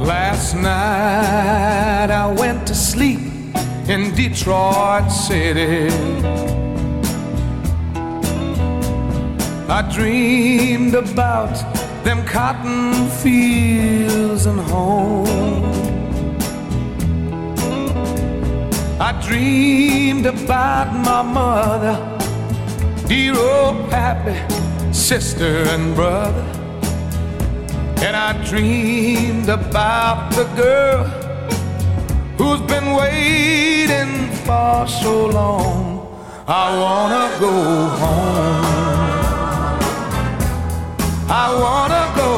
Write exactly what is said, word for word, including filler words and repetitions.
Last night I went to sleep in Detroit City. I dreamed about them cotton fields and home. I dreamed about my mother, dear old pappy, sister and brother. And I dreamed about the girl who's been waiting for so long. I wanna go home. I wanna go